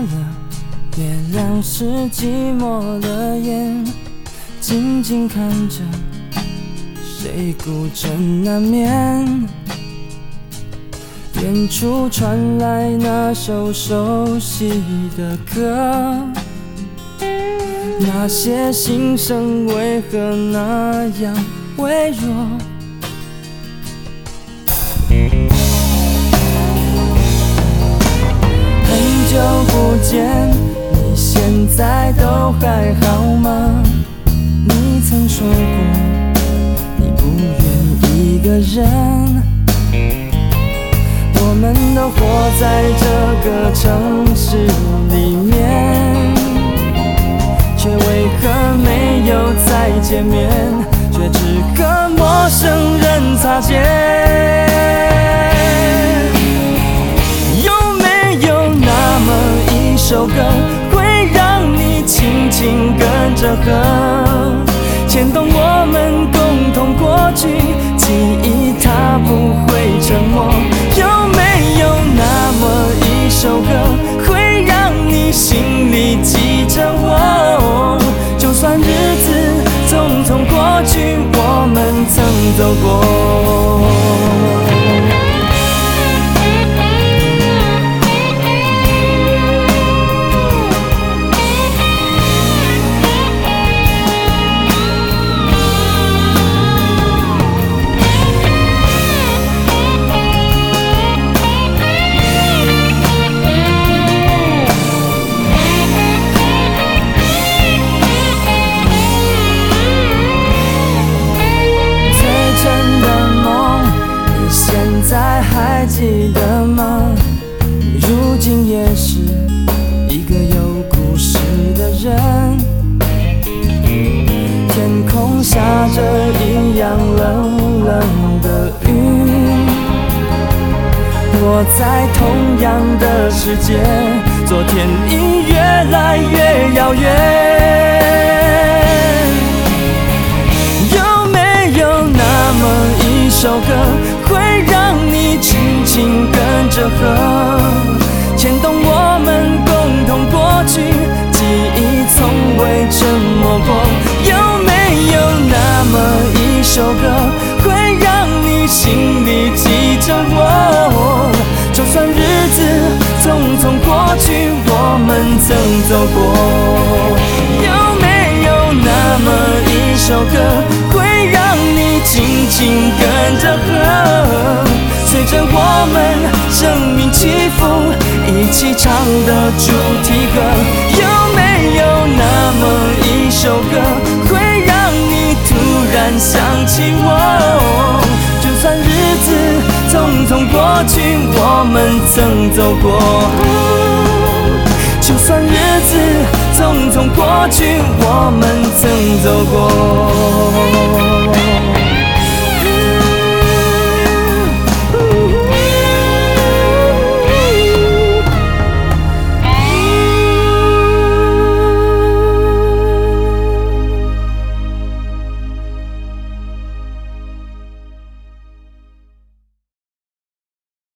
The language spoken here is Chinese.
了，月亮是寂寞的眼，静静看着谁孤枕难眠。远处传来那首熟悉的歌，那些心声为何那样微弱？很久不见，你现在都还好吗？你曾说过，你不愿一个人。我们都活在这个城市里面，却为何没有再见面，却只和陌生人擦肩。有没有那么一首歌，会让你轻轻跟着和，牵动我们共同过去，记忆它不会沉默。有没有那么一首歌，会让你心里记着我？就算日子匆匆过去，我们曾走过。还记得吗？如今也是一个有故事的人。天空下着一样冷冷的雨，我在同样的世界，昨天已越来越遥远。有没有那么一首歌，会让你轻轻跟着和，牵动我们共同过去，记忆从未沉默过。有没有那么一首歌，会让你心里记着我？就算日子匆匆过去，我们曾走过。有没有那么一首歌，会让你轻轻跟着和，随着我们生命起伏，一起唱的主题歌。有没有那么一首歌，会让你突然想起我？就算日子匆匆过去，我们曾走过。就算日子匆匆过去，我们曾走过。